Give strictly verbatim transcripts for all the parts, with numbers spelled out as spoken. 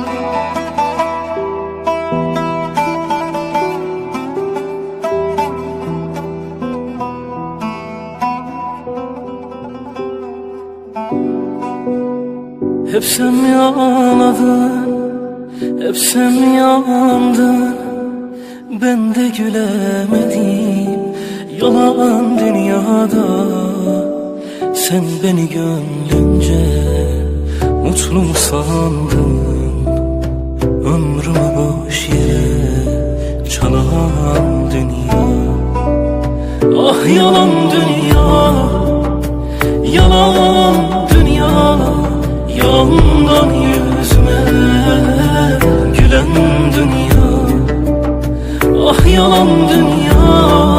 Hep sen mi ağladın, hep sen mi yandın? Ben de gülemedim yalan dünyada. Sen beni gönlünce mutlu mu sandın? Ömrümü boş yere çalan dünya. Ah yalan dünya, yalan dünya. Yandan yüzüme gülen dünya. Ah yalan dünya,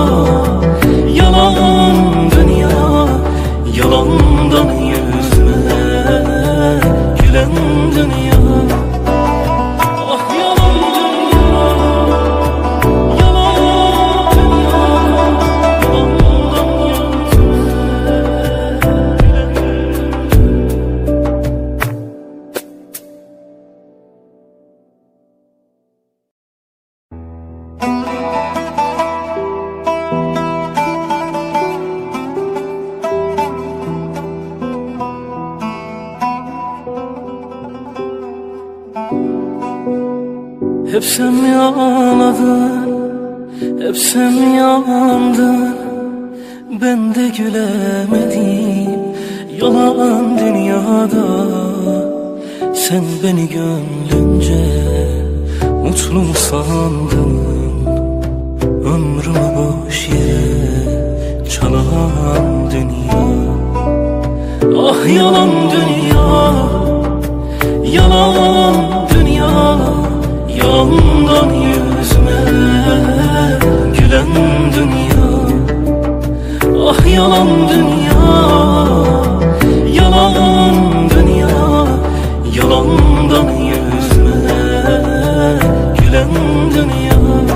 yalan dünya. Yalandan yüzüme gülen dünya. Hep sen mi ağladın, hep sen mi yandın? Ben de gülemedim yalan dünyada. Sen beni gönlünce mutlu mu sandın? Ömrümü boş yere çalan dünya. Ah yalan dünya, yalan dünya. Yandan yüzüme gülen dünya. Ah yalan dünya, yalan dünya. Yalandan yüzüme gülen dünya.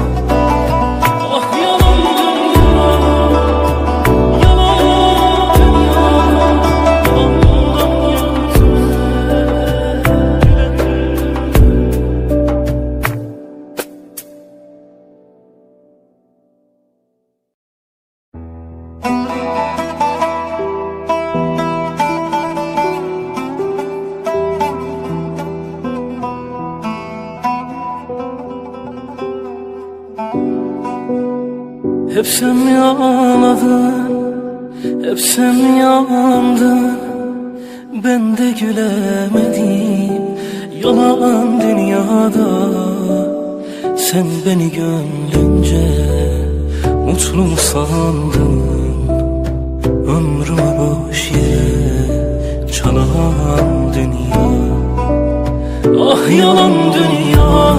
Hep sen mi ağladın, hep sen mi yandın? Ben de gülemedim yalan dünyada. Sen beni gönlünce mutlu mu sandın? Ömrümü boş yere çalan dünya. Ah yalan dünya,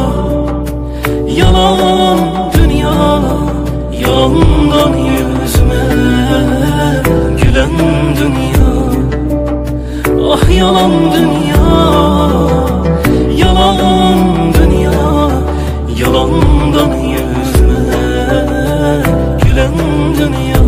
yalan dünya. Yandan yüzüme gülen dünya. Ah yalan dünya, yalan dünya. Yalandan yüzüme gülen dünya.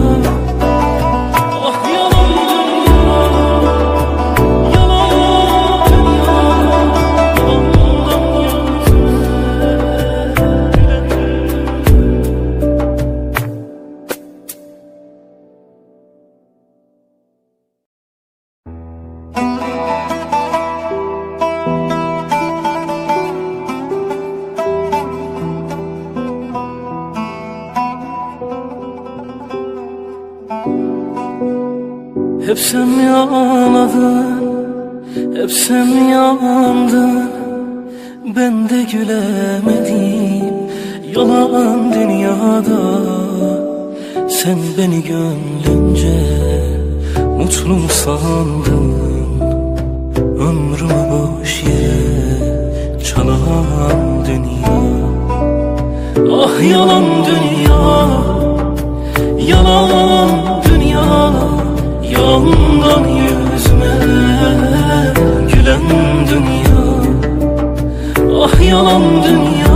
Hep sen mi ağladın, hep sen mi yandın? Ben de gülemedim yalan dünyada. Sen beni gönlünce mutlu mu sandın? Ömrümü boş yere çalan dünya. Ah yalan dünya, yalan dünya. Yandan yüzüme gülen dünya. Ah yalan dünya.